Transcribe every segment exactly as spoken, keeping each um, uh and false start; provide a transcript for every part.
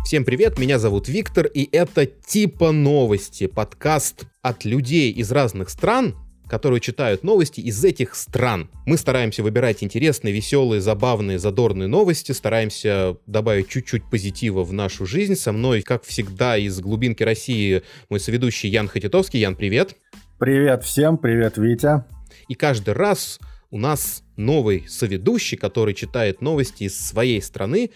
Всем привет, меня зовут Виктор, и это «Типа новости», подкаст от людей из разных стран, которые читают новости из этих стран. Мы стараемся выбирать интересные, веселые, забавные, задорные новости, стараемся добавить чуть-чуть позитива в нашу жизнь. Со мной, как всегда, из глубинки России мой соведущий Ян Хатитовский. Ян, привет. Привет всем, привет, Витя. И каждый раз у нас новый соведущий, который читает новости из своей страны.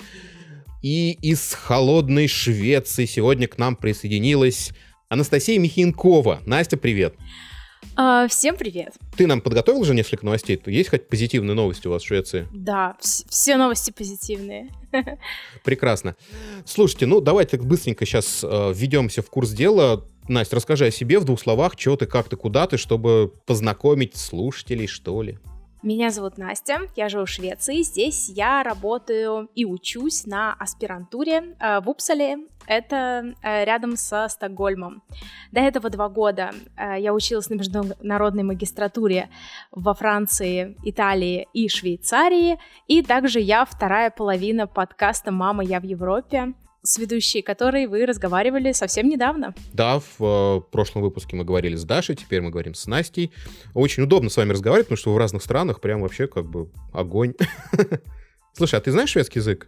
И из холодной Швеции сегодня к нам присоединилась Анастасия Михинкова. Настя, привет. Uh, всем привет. Ты нам подготовил уже несколько новостей? Есть хоть позитивные новости у вас в Швеции? Да, вс- все новости позитивные. Прекрасно. Слушайте, ну давайте быстренько сейчас э, введемся в курс дела. Настя, расскажи о себе в двух словах, чего ты, как ты, куда ты, чтобы познакомить слушателей, что ли. Меня зовут Настя, я живу в Швеции. Здесь я работаю и учусь на аспирантуре э, в Упсале. Это э, рядом со Стокгольмом. До этого два года э, я училась на международной магистратуре во Франции, Италии и Швейцарии. И также я вторая половина подкаста «Мама, я в Европе», с ведущей которой вы разговаривали совсем недавно. Да, в э, прошлом выпуске мы говорили с Дашей, теперь мы говорим с Настей. Очень удобно с вами разговаривать, потому что вы в разных странах, прям вообще как бы огонь. Слушай, а ты знаешь шведский язык?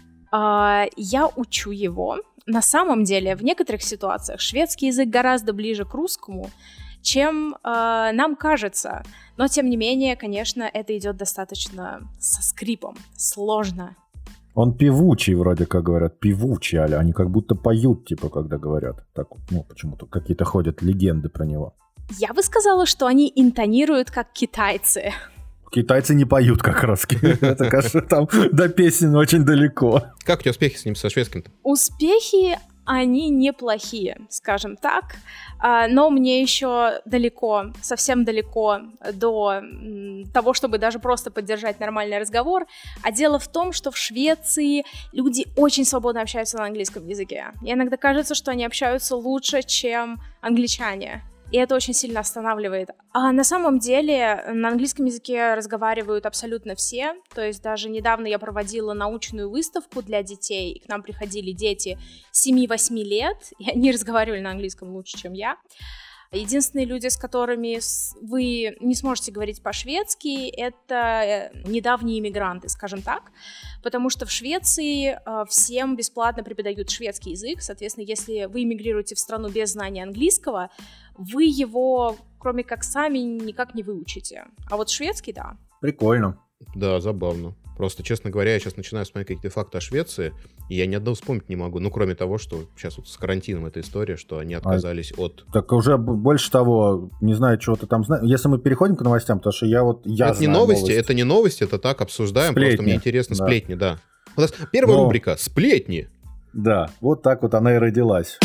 Uh, я учу его. На самом деле, в некоторых ситуациях шведский язык гораздо ближе к русскому, чем uh, нам кажется. Но, тем не менее, конечно, это идет достаточно со скрипом, сложно. Он певучий, вроде как говорят, певучий, а они как будто поют, типа, когда говорят. Так вот, ну, почему-то какие-то ходят легенды про него. Я бы сказала, что они интонируют как китайцы. Китайцы не поют как русские. Это, кажется, там до песен очень далеко. Как у тебя успехи с ним, со шведским-то? Успехи, они неплохие, скажем так. Но мне еще далеко, совсем далеко до того, чтобы даже просто поддержать нормальный разговор. А дело в том, что в Швеции люди очень свободно общаются на английском языке. И иногда кажется, что они общаются лучше, чем англичане. И это очень сильно останавливает. А на самом деле на английском языке разговаривают абсолютно все. То есть даже недавно я проводила научную выставку для детей, и к нам приходили дети семи-восьми лет, и они разговаривали на английском лучше, чем я. Единственные люди, с которыми вы не сможете говорить по-шведски, это недавние иммигранты, скажем так, потому что в Швеции всем бесплатно преподают шведский язык. Соответственно, если вы эмигрируете в страну без знания английского, вы его, кроме как сами, никак не выучите. А вот шведский, да. Прикольно. Да, забавно. Просто, честно говоря, я сейчас начинаю смотреть какие-то факты о Швеции, и я ни одного вспомнить не могу. Ну, кроме того, что сейчас вот с карантином эта история, что они отказались а, от... Так уже больше того, не знаю, чего ты там знаешь. Если мы переходим к новостям, потому что я вот... Я это не новости, новости, это не новости, это так, обсуждаем. Сплетни. Просто мне интересно. Да. Сплетни, да. У нас первая Но... рубрика «Сплетни». Да, вот так вот она и родилась.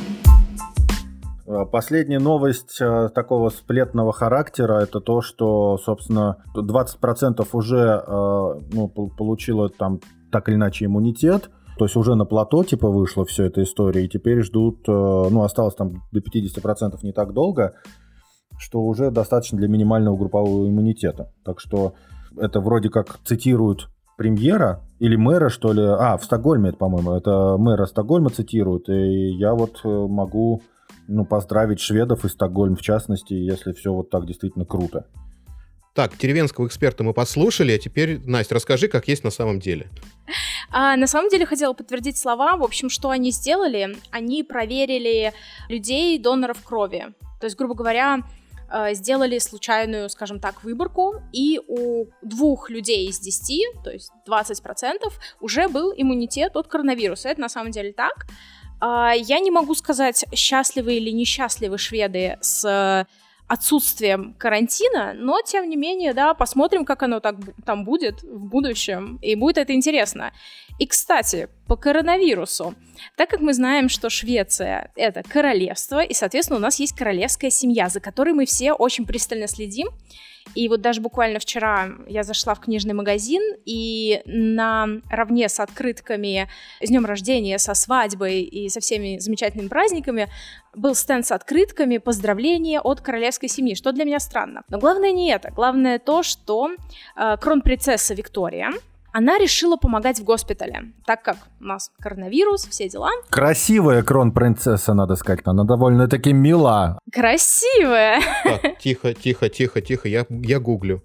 Последняя новость такого сплетного характера — это то, что, собственно, двадцать процентов уже ну, получило там так или иначе иммунитет, то есть уже на плато типа вышла вся эта история, и теперь ждут, ну, осталось там до пятьдесят процентов не так долго, что уже достаточно для минимального группового иммунитета. Так что это вроде как цитируют премьера или мэра, что ли, а, в Стокгольме это, по-моему, это мэра Стокгольма цитируют, и я вот могу... Ну, поздравить шведов и Стокгольм, в частности, если все вот так действительно круто. Так, деревенского эксперта мы послушали, а теперь, Настя, расскажи, как есть на самом деле. А, на самом деле, хотела подтвердить слова. В общем, что они сделали? Они проверили людей, доноров крови. То есть, грубо говоря, сделали случайную, скажем так, выборку, и у двух людей из десяти, то есть двадцать процентов, уже был иммунитет от коронавируса. Это на самом деле так. Я не могу сказать, счастливы или несчастливы шведы с отсутствием карантина, но, тем не менее, да, посмотрим, как оно так, там будет в будущем, и будет это интересно. И, кстати, по коронавирусу. Так как мы знаем, что Швеция — это королевство, и, соответственно, у нас есть королевская семья, за которой мы все очень пристально следим. И вот даже буквально вчера я зашла в книжный магазин, и наравне с открытками с днем рождения, со свадьбой и со всеми замечательными праздниками был стенд с открытками, поздравления от королевской семьи, что для меня странно. Но главное не это. Главное то, что э, кронпринцесса Виктория Она решила помогать в госпитале, так как у нас коронавирус, все дела. Красивая кронпринцесса, надо сказать, она довольно-таки мила. Красивая. Так, тихо, тихо, тихо, тихо, я, я гуглю.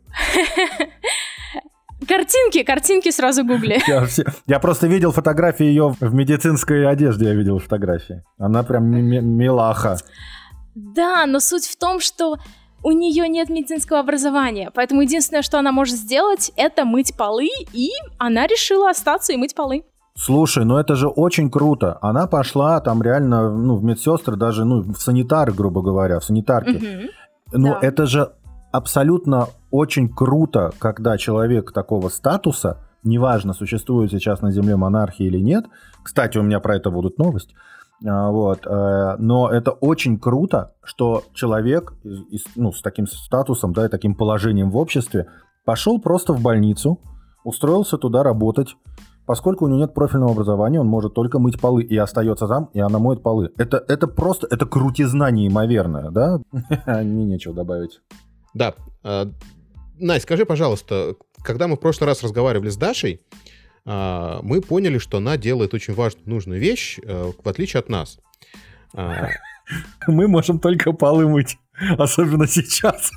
Картинки, картинки сразу гугли. Я, все, я просто видел фотографии ее в медицинской одежде, я видел фотографии. Она прям м- милаха. Да, но суть в том, что у нее нет медицинского образования, поэтому единственное, что она может сделать, это мыть полы, и она решила остаться и мыть полы. Слушай, ну это же очень круто. Она пошла там реально, ну, в медсестры, даже, ну, в санитары, грубо говоря, в санитарки. Угу. Ну, Да. это же абсолютно очень круто, когда человек такого статуса, неважно, существует сейчас на Земле монархия или нет, кстати, у меня про это будут новости, вот, но это очень круто, что человек, ну, с таким статусом, да, и таким положением в обществе пошел просто в больницу, устроился туда работать. Поскольку у него нет профильного образования, он может только мыть полы и остается там, и она моет полы. Это, это просто, это крутизна неимоверная, да? Мне нечего добавить. Да. Настя, скажи, пожалуйста, когда мы в прошлый раз разговаривали с Дашей, мы поняли, что она делает очень важную, нужную вещь, в отличие от нас. Мы можем только полы мыть, особенно сейчас.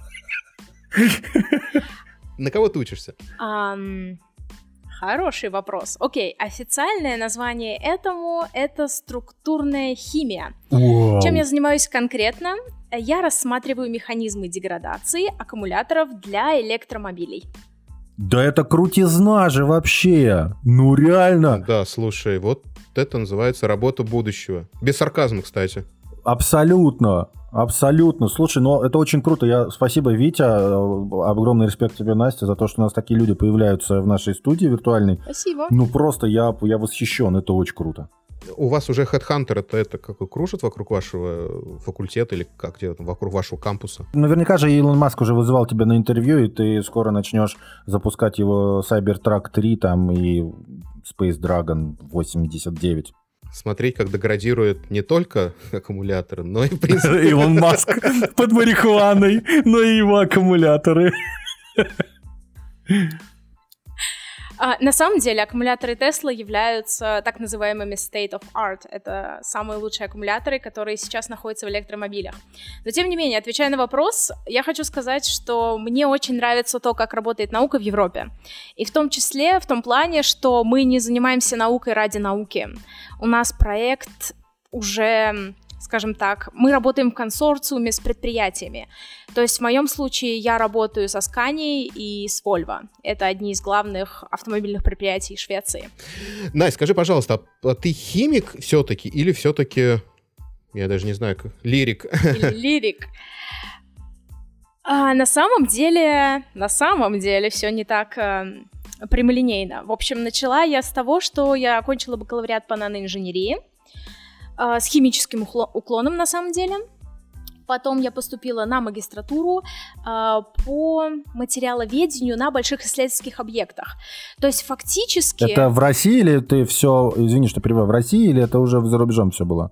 На кого ты учишься? Um, хороший вопрос. Окей, официальное название этому — это структурная химия. Wow. Чем я занимаюсь конкретно? Я рассматриваю механизмы деградации аккумуляторов для электромобилей. Да это крутизна же вообще! Ну реально! Да, слушай, вот это называется работа будущего. Без сарказма, кстати. Абсолютно, абсолютно. Слушай, ну это очень круто. Я, спасибо, Витя, огромный респект тебе, Настя, за то, что у нас такие люди появляются в нашей студии виртуальной. Спасибо. Ну просто я, я восхищен, это очень круто. У вас уже HeadHunter, это, это как кружит вокруг вашего факультета или как где там, вокруг вашего кампуса? Наверняка же Илон Маск уже вызывал тебя на интервью, и ты скоро начнешь запускать его Cybertruck три там и Space Dragon восемьдесят девять. Смотреть, как деградирует не только аккумуляторы, но и, в принципе... Илон Маск под марихуаной, но и его аккумуляторы. А, на самом деле аккумуляторы Tesla являются так называемыми state of art. Это самые лучшие аккумуляторы, которые сейчас находятся в электромобилях. Но тем не менее, отвечая на вопрос, я хочу сказать, что мне очень нравится то, как работает наука в Европе. И в том числе в том плане, что мы не занимаемся наукой ради науки. У нас проект уже... Скажем так, мы работаем в консорциуме с предприятиями. То есть в моем случае я работаю со Scania и с Volvo. Это одни из главных автомобильных предприятий Швеции. Настя, скажи, пожалуйста, а ты химик все-таки или все-таки, я даже не знаю, как, лирик? Или лирик. А на самом деле, на самом деле все не так э, прямолинейно. В общем, начала я с того, что я окончила бакалавриат по наноинженерии, с химическим уклоном, на самом деле. Потом я поступила на магистратуру э, по материаловедению на больших исследовательских объектах. То есть фактически... Это в России или ты все... Извини, что перебиваю. В России или это уже за рубежом все было?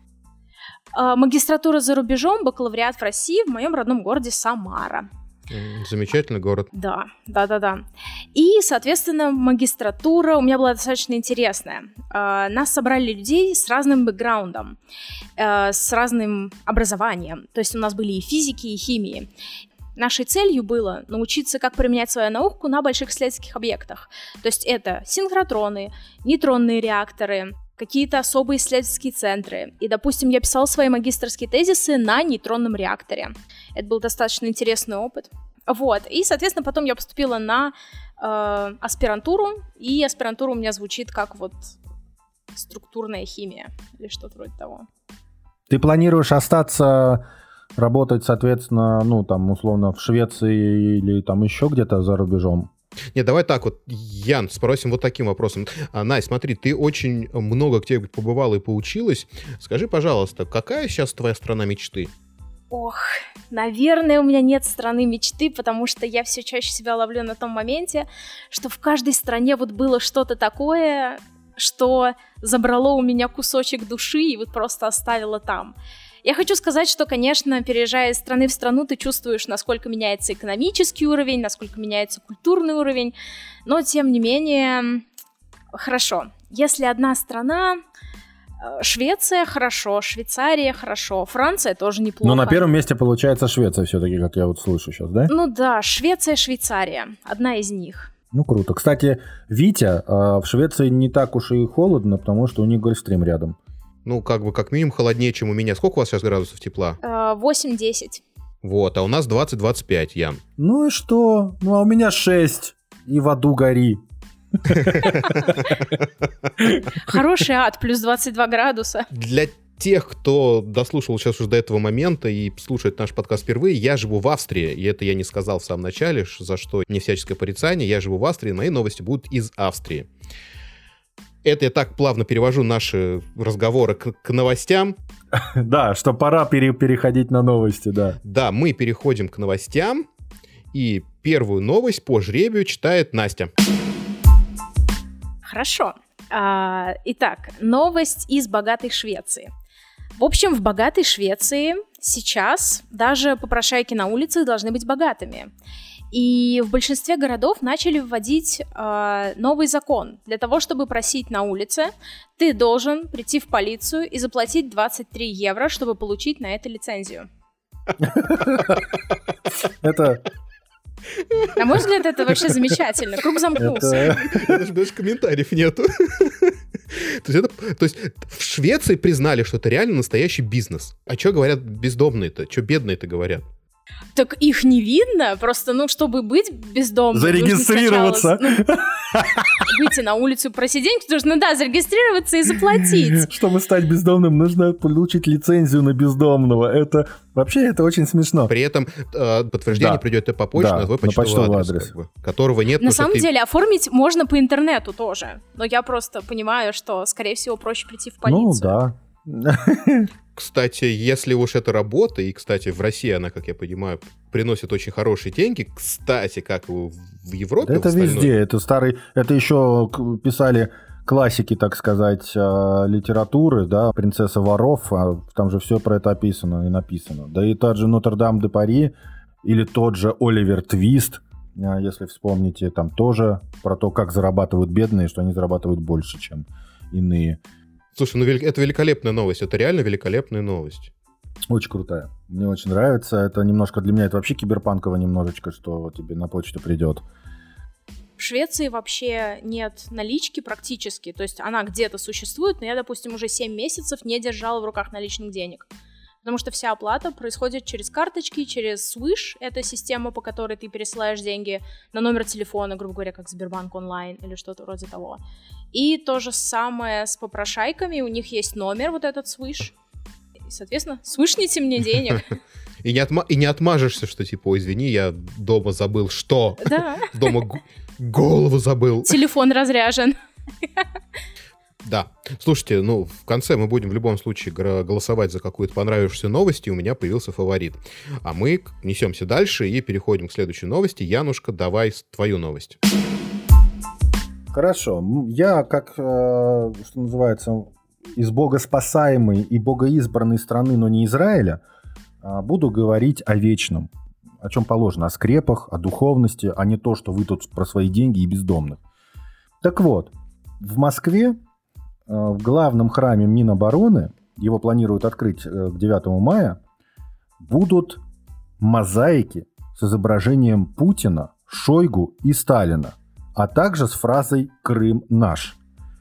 Э, магистратура за рубежом, бакалавриат в России, в моем родном городе Самара. Замечательный город. Да, да-да-да. И, соответственно, магистратура у меня была достаточно интересная. Э, нас собрали людей с разным бэкграундом, э, с разным образованием. То есть у нас были и физики, и химии. Нашей целью было научиться, как применять свою науку на больших исследовательских объектах. То есть это синхротроны, нейтронные реакторы, какие-то особые исследовательские центры. И, допустим, я писала свои магистерские тезисы на нейтронном реакторе. Это был достаточно интересный опыт. Вот. И, соответственно, потом я поступила на э, аспирантуру, и аспирантура у меня звучит как вот структурная химия или что-то вроде того. Ты планируешь остаться работать, соответственно, ну, там, условно, в Швеции или там еще где-то за рубежом? Не, давай так вот, Ян, спросим вот таким вопросом. А, Настя, смотри, ты очень много где побывала и поучилась. Скажи, пожалуйста, какая сейчас твоя страна мечты? Ох, наверное, у меня нет страны мечты, потому что я все чаще себя ловлю на том моменте, что в каждой стране вот было что-то такое, что забрало у меня кусочек души и вот просто оставило там. Я хочу сказать, что, конечно, переезжая из страны в страну, ты чувствуешь, насколько меняется экономический уровень, насколько меняется культурный уровень, но, тем не менее, хорошо. Если одна страна... Швеция хорошо, Швейцария хорошо, Франция тоже неплохо. Но на первом месте получается Швеция все-таки, как я вот слышу сейчас, да? Ну да, Швеция, Швейцария, одна из них. Ну круто. Кстати, Витя, в Швеции не так уж и холодно, потому что у них Гольфстрим рядом. Ну, как бы, как минимум холоднее, чем у меня. Сколько у вас сейчас градусов тепла? восемь-десять. Вот, а у нас двадцать-двадцать пять, Ян. Ну и что? Ну, а у меня шесть. И в аду гори. Хороший ад, плюс двадцать два градуса. Для тех, кто дослушал сейчас уже до этого момента и слушает наш подкаст впервые, я живу в Австрии, и это я не сказал в самом начале, за что не всяческое порицание. Я живу в Австрии, мои новости будут из Австрии. Это я так плавно перевожу наши разговоры к, к новостям. Да, что пора пере- переходить на новости, да. Да, мы переходим к новостям, и первую новость по жребию читает Настя. Хорошо. А, итак, новость из богатой Швеции. В общем, в богатой Швеции сейчас даже попрошайки на улицах должны быть богатыми. И в большинстве городов начали вводить э, новый закон. Для того, чтобы просить на улице, ты должен прийти в полицию и заплатить двадцать три евро, чтобы получить на это лицензию. Это... На мой взгляд, это вообще замечательно. Круг замкнулся. Даже, даже комментариев нету. То есть, это, то есть в Швеции признали, что это реально настоящий бизнес. А что говорят бездомные-то? Что бедные-то говорят? Так их не видно, просто, ну, чтобы быть бездомным... Зарегистрироваться. Сначала, ну, выйти на улицу и просить денег, потому что, ну да, зарегистрироваться и заплатить. Чтобы стать бездомным, нужно получить лицензию на бездомного. Это вообще это очень смешно. При этом э, подтверждение да. придет и по почте, да, на твой почтовый, почтовый адрес, адрес. Как бы, которого нет. На самом ты... деле оформить можно по интернету тоже, но я просто понимаю, что, скорее всего, проще прийти в полицию. Ну да. Кстати, если уж это работа, и, кстати, в России она, как я понимаю, приносит очень хорошие деньги, кстати, как и в Европе. Да это остальной... везде, это старый, это еще писали классики, так сказать, литературы, да, «Принцесса воров», там же все про это описано и написано. Да и тот же «Нотр-Дам-де-Пари» или тот же «Оливер Твист», если вспомните, там тоже про то, как зарабатывают бедные, что они зарабатывают больше, чем иные. Слушай, ну это великолепная новость, это реально великолепная новость. Очень крутая, мне очень нравится, это немножко для меня, это вообще киберпанково немножечко, что тебе на почту придет. В Швеции вообще нет налички практически, то есть она где-то существует, но я, допустим, уже семь месяцев не держала в руках наличных денег. Потому что вся оплата происходит через карточки, через Swish, это система, по которой ты пересылаешь деньги на номер телефона, грубо говоря, как Сбербанк онлайн или что-то вроде того. И то же самое с попрошайками, у них есть номер, вот этот Swish. И, соответственно, свышните мне денег. И не, отма- и не отмажешься, что типа, извини, я дома забыл, что? Да. Дома г- голову забыл. Телефон разряжен. Да. Слушайте, ну, в конце мы будем в любом случае голосовать за какую-то понравившуюся новость, и у меня появился фаворит. А мы несемся дальше и переходим к следующей новости. Янушка, давай твою новость. Хорошо. Я, как, что называется, из богоспасаемой и богоизбранной страны, но не Израиля, буду говорить о вечном. О чем положено. О скрепах, о духовности, а не то, что вы тут про свои деньги и бездомных. Так вот, в Москве в главном храме Минобороны, его планируют открыть к девятому мая, будут мозаики с изображением Путина, Шойгу и Сталина, а также с фразой «Крым наш».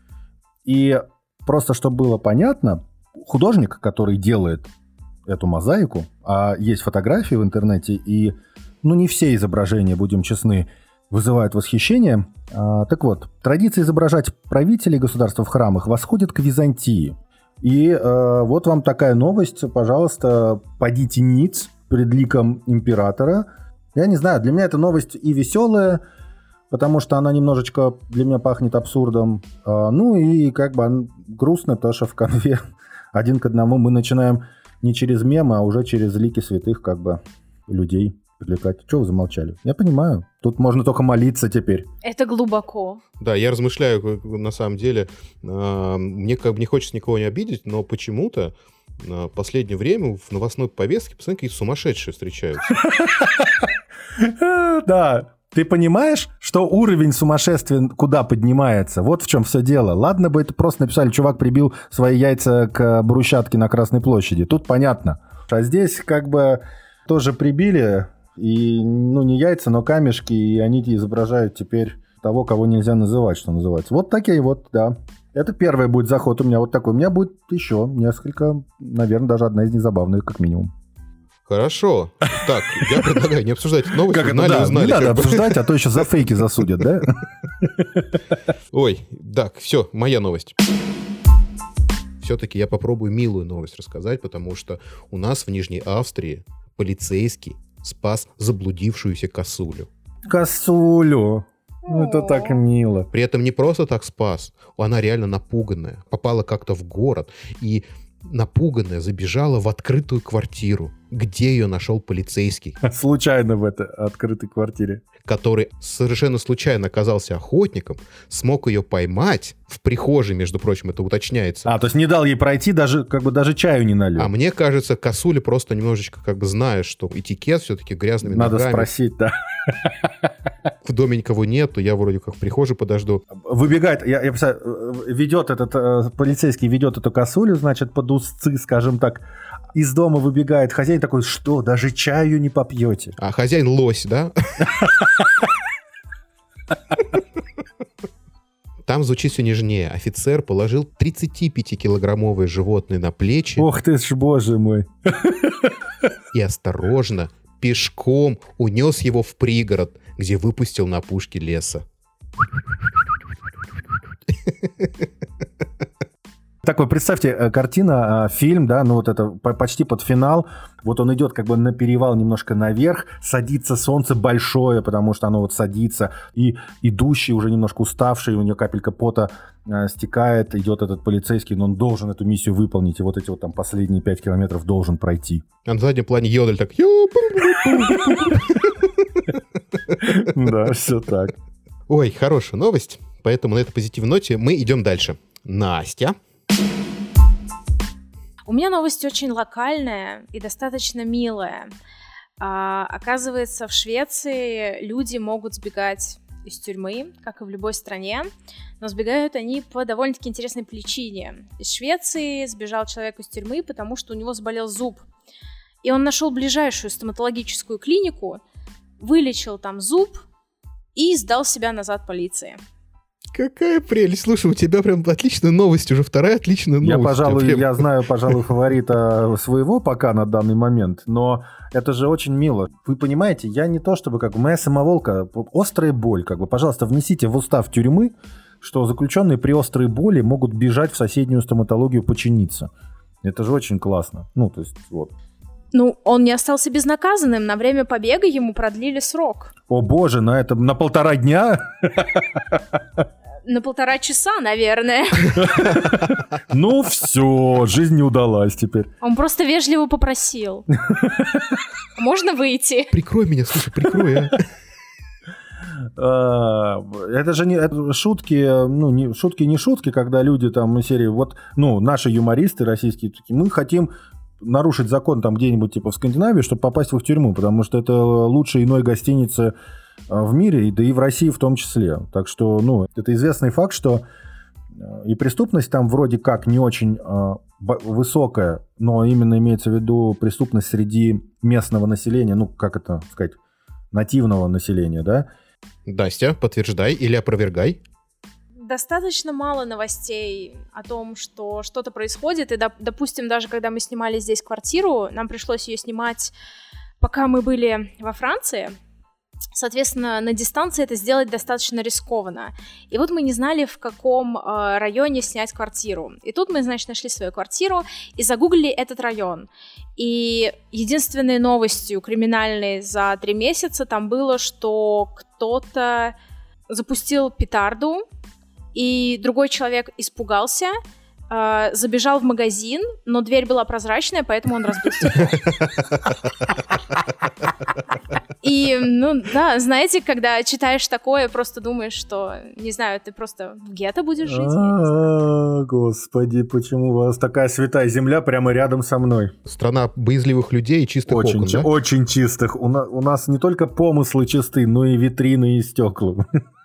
И просто чтобы было понятно, художник, который делает эту мозаику, а есть фотографии в интернете, и ну, не все изображения, будем честны, вызывают восхищение. А, так вот, традиция изображать правителей государства в храмах восходит к Византии. И а, вот вам такая новость, пожалуйста, подите ниц пред ликом императора. Я не знаю, для меня эта новость и веселая, потому что она немножечко для меня пахнет абсурдом. А, ну и как бы грустно, потому что в конве один к одному мы начинаем не через мемы, а уже через лики святых как бы людей привлекать. Чего вы замолчали? Я понимаю. Тут можно только молиться теперь. Это глубоко. Да, я размышляю, на самом деле, мне как бы не хочется никого не обидеть, но почему-то на последнее время в новостной повестке постоянно какие-то сумасшедшие встречаются. Да. Ты понимаешь, что уровень сумасшествия куда поднимается? Вот в чем все дело. Ладно бы это просто написали, чувак прибил свои яйца к брусчатке на Красной площади. Тут понятно. А здесь как бы тоже прибили, и, ну, не яйца, но камешки, и они изображают теперь того, кого нельзя называть, что называется. Вот такие вот, да. Это первый будет заход у меня вот такой. У меня будет еще несколько, наверное, даже одна из них забавная, как минимум. Хорошо. Так, я предлагаю не обсуждать эти новости. Как это, знали, да, узнали, не надо как бы. обсуждать, а то еще за фейки засудят, да? Ой, так, все, моя новость. Все-таки я попробую милую новость рассказать, потому что у нас в Нижней Австрии полицейский спас заблудившуюся косулю. Косулю. Это так мило. При этом не просто так спас, она реально напуганная. Попала как-то в город и напуганная забежала в открытую квартиру, где ее нашел полицейский. Случайно в этой открытой квартире. Который совершенно случайно оказался охотником, смог ее поймать в прихожей, между прочим, это уточняется. А, то есть не дал ей пройти, даже как бы даже чаю не налил. А мне кажется, косуля просто немножечко как бы знает, что этикет все-таки грязными Надо ногами. Надо спросить, да. В доме никого нет, то я вроде как в прихожей подожду. Выбегает, я, я представляю, ведет этот, э, полицейский ведет эту косулю, значит, под узцы, скажем так, из дома выбегает хозяин такой, что, даже чаю не попьете? А хозяин лось, да? Там звучит все нежнее. Офицер положил тридцатипятикилограммовое животное на плечи. Ох ты ж, боже мой. И осторожно, пешком унес его в пригород, где выпустил на опушке леса. Такой, представьте, картина, фильм, да, ну вот это почти под финал. Вот он идет как бы на перевал немножко наверх, садится солнце большое, потому что оно вот садится, и идущий уже немножко уставший, у него капелька пота э, стекает, идет этот полицейский, но он должен эту миссию выполнить, и вот эти вот там последние пять километров должен пройти. А на заднем плане Йодель так... Да, все так. Ой, хорошая новость, поэтому на этой позитивной ноте мы идем дальше. Настя. У меня новость очень локальная и достаточно милая. А, оказывается, в Швеции люди могут сбегать из тюрьмы, как и в любой стране, но сбегают они по довольно-таки интересной причине. Из Швеции сбежал человек из тюрьмы, потому что у него заболел зуб. И он нашел ближайшую стоматологическую клинику, вылечил там зуб и сдал себя назад полиции. Какая прелесть. Слушай, у тебя прям отличная новость, уже вторая отличная новость. Я, пожалуй, прям... я знаю, пожалуй, фаворита своего пока на данный момент, но это же очень мило. Вы понимаете, я не то чтобы как моя самоволка, острая боль, как бы, пожалуйста, внесите в устав тюрьмы, что заключенные при острой боли могут бежать в соседнюю стоматологию починиться. Это же очень классно. Ну, то есть, вот. Ну, он не остался безнаказанным. На время побега ему продлили срок. О боже, на это на полтора дня? На полтора часа, наверное. Ну все, жизнь не удалась теперь. Он просто вежливо попросил. Можно выйти? Прикрой меня, слушай, прикрой, а. Это же не это шутки, ну, не, шутки не шутки, когда люди там из серии, вот, ну, наши юмористы российские, такие, мы хотим нарушить закон там где-нибудь типа в Скандинавии, чтобы попасть в их тюрьму, потому что это лучшая иной гостиница в мире, да и в России в том числе. Так что, ну, это известный факт, что и преступность там вроде как не очень э, высокая, но именно имеется в виду преступность среди местного населения, ну, как это сказать, нативного населения, да? Настя, подтверждай или опровергай. Достаточно мало новостей о том, что что-то происходит. И, допустим, даже когда мы снимали здесь квартиру, нам пришлось ее снимать, пока мы были во Франции. Соответственно, на дистанции это сделать достаточно рискованно. И вот мы не знали, в каком э, районе снять квартиру. И тут мы, значит, нашли свою квартиру и загуглили этот район. И единственной новостью криминальной за три месяца там было, что кто-то запустил петарду, и другой человек испугался, э, забежал в магазин, но дверь была прозрачная, поэтому он разбил стекло. И, ну, да, знаете, когда читаешь такое, просто думаешь, что, не знаю, ты просто в гетто будешь жить. А, Господи, почему у вас такая святая земля прямо рядом со мной? Страна боязливых людей и чистых Очень, окон, да? очень чистых. У, на, у нас не только помыслы чисты, но и витрины и стекла.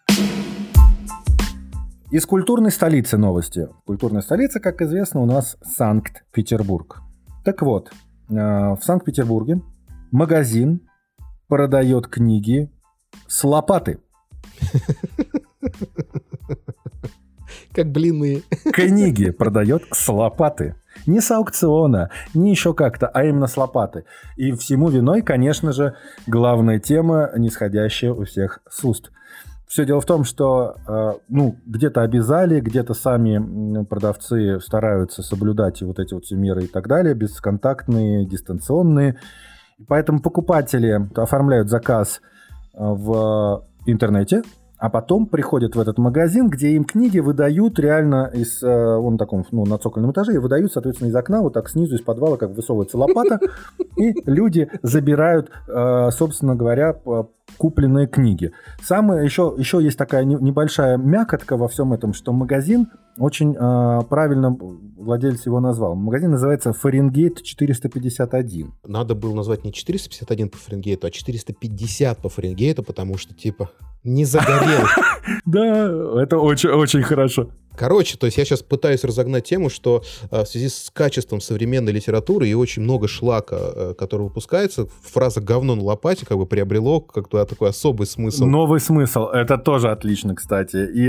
Из культурной столицы новости. Культурная столица, как известно, у нас Санкт-Петербург. Так вот, в Санкт-Петербурге магазин продает книги с лопаты. Как блины. Книги продает с лопаты. Не с аукциона, не еще как-то, а именно с лопаты. И всему виной, конечно же, главная тема, нисходящая у всех с уст. Все дело в том, что э, ну, где-то обязали, где-то сами продавцы стараются соблюдать вот эти вот все меры и так далее, бесконтактные, дистанционные. Поэтому покупатели оформляют заказ в интернете, а потом приходят в этот магазин, где им книги выдают реально из, он на таком, ну, на цокольном этаже, и выдают, соответственно, из окна, вот так снизу, из подвала, как высовывается лопата, и люди забирают, собственно говоря, купленные книги. Самое, еще, еще есть такая небольшая мякотка во всем этом, что магазин очень э, правильно владелец его назвал. Магазин называется Фаренгейт четыреста пятьдесят один. Надо было назвать не четыреста пятьдесят один по Фаренгейту, а четыреста пятьдесят по Фаренгейту, потому что, типа, не загорел. Да, это очень-очень хорошо. Короче, то есть я сейчас пытаюсь разогнать тему, что э, в связи с качеством современной литературы и очень много шлака, э, который выпускается, фраза «говно на лопате» как бы приобрело как-то такой особый смысл. Новый смысл. Это тоже отлично, кстати. И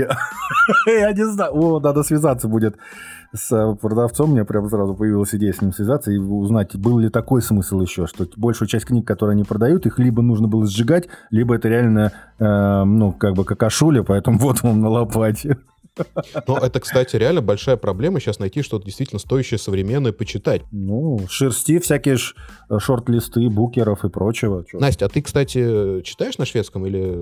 я не знаю, о, надо связаться будет с продавцом. У меня прям сразу появилась идея с ним связаться и узнать, был ли такой смысл еще, что большую часть книг, которые они продают, их либо нужно было сжигать, либо это реально, э, ну, как бы какашуля, поэтому вот вам на лопате. Но это, кстати, реально большая проблема сейчас найти что-то действительно стоящее, современное, почитать. Ну, шерсти, всякие ш- шорт-листы, букеров и прочего. Чё? Настя, а ты, кстати, читаешь на шведском или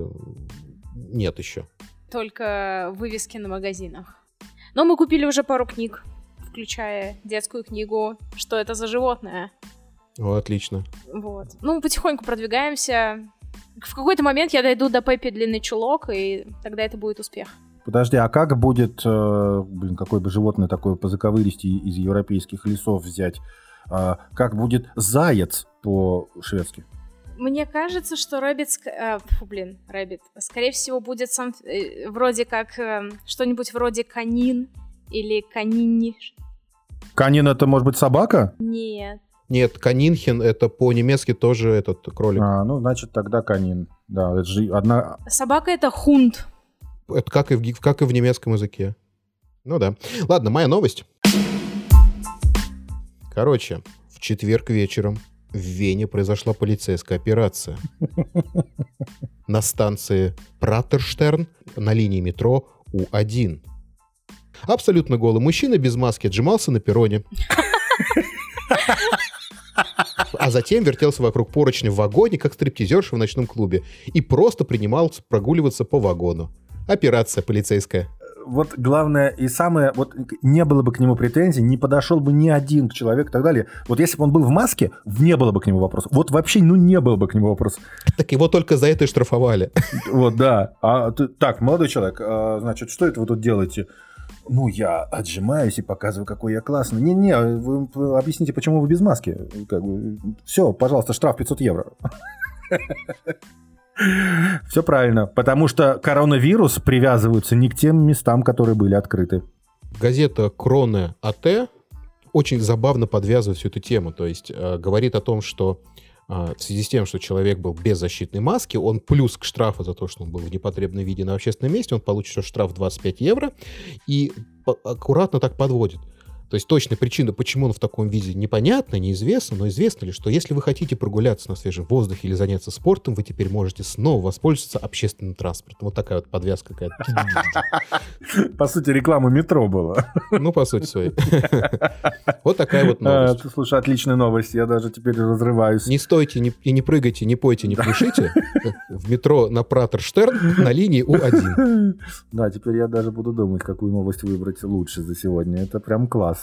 нет еще? Только вывески на магазинах. Но мы купили уже пару книг, включая детскую книгу «Что это за животное?». О, отлично. Вот. Ну, потихоньку продвигаемся. В какой-то момент я дойду до Пеппи длинный чулок, и тогда это будет успех. Подожди, а как будет, э, блин, какое бы животное такое позаковыристи из европейских лесов взять? А, как будет заяц по-шведски? Мне кажется, что рэббит... Э, фу, блин, рэббит. Скорее всего, будет сам, э, вроде как э, что-нибудь вроде канин или канини. Канин — это, может быть, собака? Нет. Нет, канинхен — это по-немецки тоже этот кролик. А, ну, значит, тогда канин. Да, это же одна... Собака — это хунд. Это как и, в, как и в немецком языке. Ну да. Ладно, моя новость. Короче, в четверг вечером в Вене произошла полицейская операция. На станции Пратерштерн на линии метро У один. Абсолютно голый мужчина без маски отжимался на перроне. А затем вертелся вокруг поручня в вагоне, как стриптизерша в ночном клубе, и просто принимался прогуливаться по вагону. Операция полицейская. Вот главное и самое, вот не было бы к нему претензий, не подошел бы ни один человек и так далее. Вот если бы он был в маске, не было бы к нему вопросов. Вот вообще, ну, не было бы к нему вопросов. Так его только за это и штрафовали. Вот, да. А, ты, так, молодой человек, а, значит, что это вы тут делаете? Ну, я отжимаюсь и показываю, какой я классный. Не-не, вы, вы объясните, почему вы без маски. Как бы, все, пожалуйста, штраф пятьсот евро. Все правильно, потому что коронавирус привязывается не к тем местам, которые были открыты. Газета Кроне АТ очень забавно подвязывает всю эту тему. То есть э, говорит о том, что э, в связи с тем, что человек был без защитной маски, он плюс к штрафу за то, что он был в непотребном виде на общественном месте, он получит штраф двадцать пять евро и по- аккуратно так подводит. То есть точная причина, почему он в таком виде, непонятна, неизвестна, но известно ли, что если вы хотите прогуляться на свежем воздухе или заняться спортом, вы теперь можете снова воспользоваться общественным транспортом. Вот такая вот подвязка какая-то. По сути, реклама метро была. Ну, по сути своей. Вот такая вот новость. Слушай, отличная новость, я даже теперь разрываюсь. Не стойте и не прыгайте, не пойте, не пляшите в метро на Пратерштерн на линии У один. Да, теперь я даже буду думать, какую новость выбрать лучше за сегодня. Это прям класс.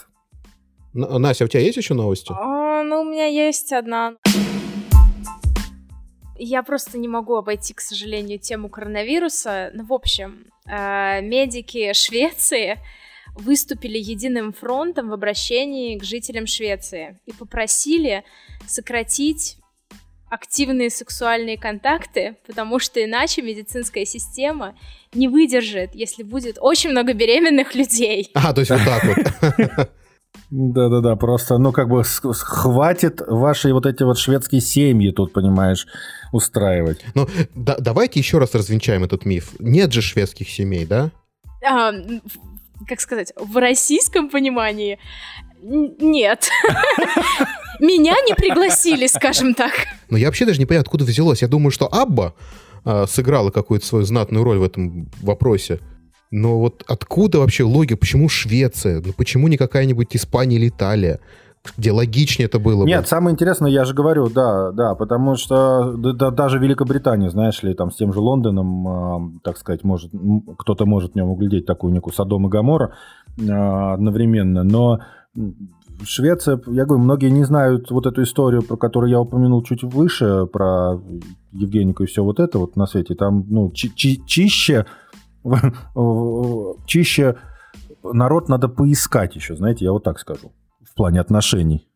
Настя, у тебя есть еще новости? А, ну, у меня есть одна. Я просто не могу обойти, к сожалению, тему коронавируса. Ну, в общем, э, медики Швеции выступили единым фронтом в обращении к жителям Швеции и попросили сократить активные сексуальные контакты, потому что иначе медицинская система не выдержит, если будет очень много беременных людей. А, то есть вот так вот. Да-да-да, просто, ну, как бы хватит ваши вот эти вот шведские семьи тут, понимаешь, устраивать. Ну, да, давайте еще раз развенчаем этот миф. Нет же шведских семей, да? А, как сказать, в российском понимании нет. Меня не пригласили, скажем так. Ну, я вообще даже не понимаю, откуда взялось. Я думаю, что Абба э, сыграла какую-то свою знатную роль в этом вопросе. Но вот откуда вообще логика? Почему Швеция? Ну, почему не какая-нибудь Испания или Италия? Где логичнее это было бы? Нет, самое интересное, я же говорю, да, да, потому что да, да, даже Великобритания, знаешь ли, там с тем же Лондоном, э, так сказать, может, кто-то может в нем углядеть такую некую Содом и Гоморра э, одновременно, но Швеция, я говорю, многие не знают вот эту историю, про которую я упомянул чуть выше, про Евгенику и все вот это вот на свете, там, ну, чи- чи- чище, чище народ надо поискать еще, знаете, я вот так скажу. В плане отношений.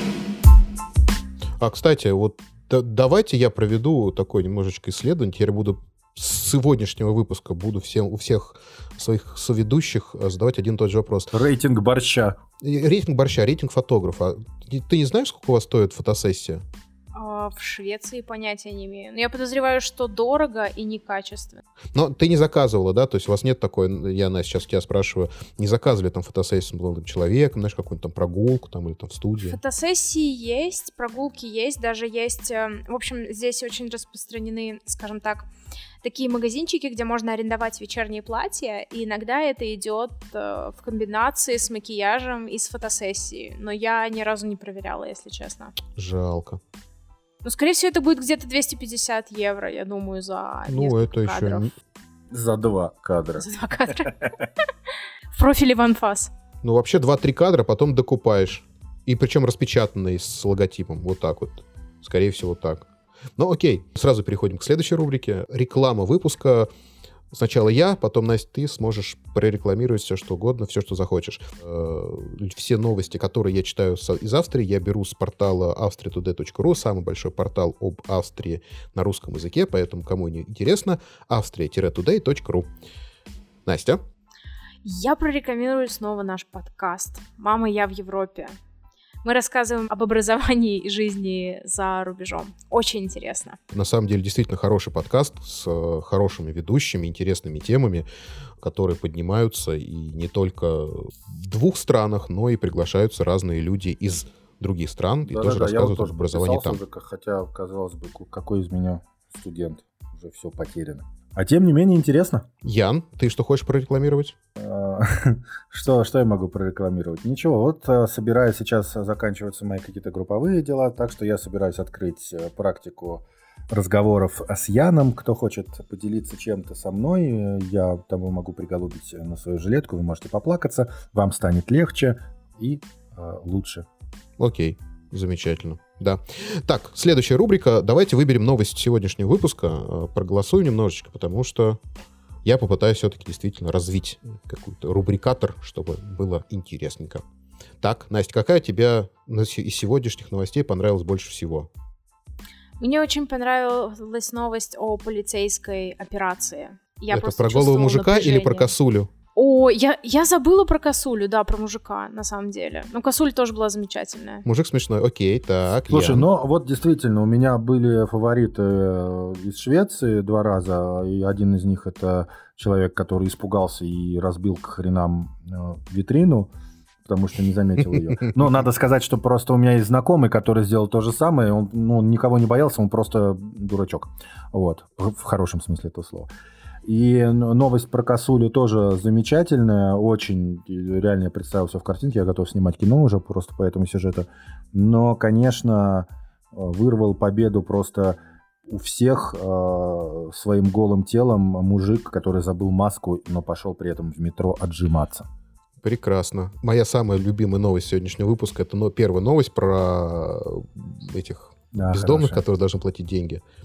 А, кстати, вот да, давайте я проведу такое немножечко исследование. Теперь буду с сегодняшнего выпуска буду всем, у всех своих соведущих задавать один и тот же вопрос. Рейтинг борща. Рейтинг борща, рейтинг фотографа. Ты не знаешь, сколько у вас стоит фотосессия? В Швеции понятия не имею. Но я подозреваю, что дорого и некачественно. Но ты не заказывала, да? То есть у вас нет такой, я, Настя, сейчас тебя спрашиваю, не заказывали там фотосессию с молодым человеком, знаешь, какую-нибудь там прогулку там или там в студии? Фотосессии есть, прогулки есть, даже есть... В общем, здесь очень распространены, скажем так, такие магазинчики, где можно арендовать вечерние платья, и иногда это идет в комбинации с макияжем и с фотосессией. Но я ни разу не проверяла, если честно. Жалко. Ну, скорее всего, это будет где-то двести пятьдесят евро, я думаю, за ну, несколько это кадров. Еще... За два кадра. За два кадра. В профиле OneFass. Ну, вообще два-три кадра, потом докупаешь. И причем распечатанные с логотипом. Вот так вот. Скорее всего, так. Ну, окей. Сразу переходим к следующей рубрике. Реклама выпуска. Сначала я, потом, Настя, ты сможешь прорекламировать все, что угодно, все, что захочешь. Все новости, которые я читаю из Австрии, я беру с портала австрия тудей точка ру, самый большой портал об Австрии на русском языке, поэтому, кому не интересно, австрия тудей точка ру. Настя? Я прорекламирую снова наш подкаст «Мама, я в Европе». Мы рассказываем об образовании и жизни за рубежом. Очень интересно. На самом деле, действительно хороший подкаст с хорошими ведущими, интересными темами, которые поднимаются и не только в двух странах, но и приглашаются разные люди из других стран и да, тоже да, рассказывают вот об образовании там. Уже, хотя, казалось бы, какой из меня студент? Уже все потеряно. А тем не менее интересно. Ян, ты что хочешь прорекламировать? Что, что я могу прорекламировать? Ничего, вот собираюсь, сейчас заканчиваются мои какие-то групповые дела, так что я собираюсь открыть практику разговоров с Яном. Кто хочет поделиться чем-то со мной, я тому могу приголубить на свою жилетку, вы можете поплакаться, вам станет легче и э, лучше. Окей, замечательно. Да. Так, следующая рубрика. Давайте выберем новость сегодняшнего выпуска, проголосуем немножечко, потому что я попытаюсь все-таки действительно развить какой-то рубрикатор, чтобы было интересненько. Так, Настя, какая тебе из сегодняшних новостей понравилась больше всего? Мне очень понравилась новость о полицейской операции. Я Это про голову мужика напряжение. Или про косулю? О, я, я забыла про косулю, да, про мужика, на самом деле. Но косуля тоже была замечательная. Мужик смешной, окей, так. Слушай, я... ну вот действительно, у меня были фавориты из Швеции два раза, и один из них это человек, который испугался и разбил к хренам витрину, потому что не заметил ее. Но надо сказать, что просто у меня есть знакомый, который сделал то же самое, он, ну, он никого не боялся, он просто дурачок. Вот, в хорошем смысле этого слова. И новость про косулю тоже замечательная, очень реально я представил все в картинке, я готов снимать кино уже просто по этому сюжету. Но, конечно, вырвал победу просто у всех э, своим голым телом мужик, который забыл маску, но пошел при этом в метро отжиматься. Прекрасно. Моя самая любимая новость сегодняшнего выпуска — это первая новость про этих да, бездомных, хорошо. Которые должны платить деньги.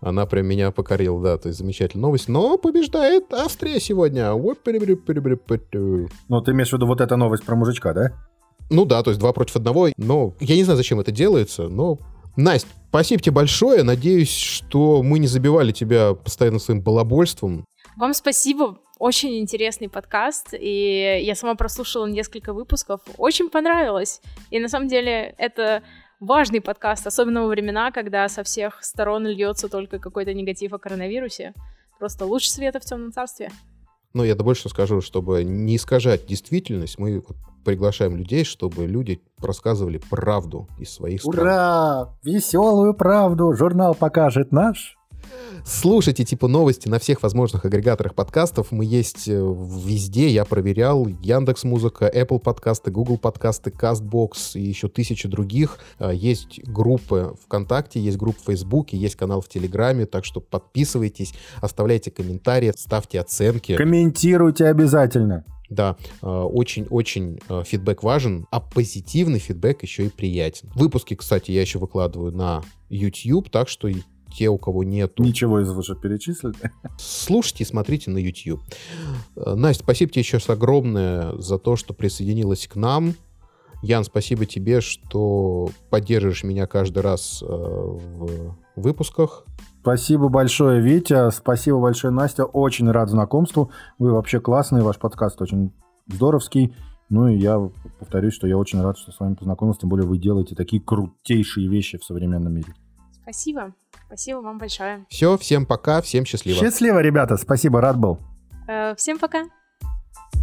Она прям меня покорила, да, то есть замечательная новость. Но побеждает Австрия сегодня. Ну, ты имеешь в виду вот эта новость про мужичка, да? Ну да, то есть два против одного. Но я не знаю, зачем это делается, но... Настя, спасибо тебе большое. Надеюсь, что мы не забивали тебя постоянно своим балабольством. Вам спасибо. Очень интересный подкаст, и я сама прослушала несколько выпусков. Очень понравилось. И на самом деле это важный подкаст, особенно во времена, когда со всех сторон льется только какой-то негатив о коронавирусе. Просто луч света в темном царстве. Но я больше скажу, чтобы не искажать действительность, мы приглашаем людей, чтобы люди рассказывали правду из своих стран. Ура! Веселую правду! Журнал покажет наш. Слушайте типа новости на всех возможных агрегаторах подкастов. Мы есть везде, я проверял. Яндекс.Музыка, Apple подкасты, Google подкасты, Castbox и еще тысячи других. Есть группы ВКонтакте, есть группы в Фейсбуке, есть канал в Телеграме. Так что подписывайтесь, оставляйте комментарии, ставьте оценки. Комментируйте обязательно. Да, очень-очень фидбэк важен, а позитивный фидбэк еще и приятен. Выпуски, кстати, я еще выкладываю на YouTube, так что те, у кого нету... Ничего из вышеперечисленных. Слушайте и смотрите на YouTube. Настя, спасибо тебе еще раз огромное за то, что присоединилась к нам. Ян, спасибо тебе, что поддерживаешь меня каждый раз в выпусках. Спасибо большое, Витя. Спасибо большое, Настя. Очень рад знакомству. Вы вообще классные. Ваш подкаст очень здоровский. Ну и я повторюсь, что я очень рад, что с вами познакомился. Тем более вы делаете такие крутейшие вещи в современном мире. Спасибо. Спасибо вам большое. Все, всем пока, всем счастливо. Счастливо, ребята. Спасибо, рад был. Э, всем пока.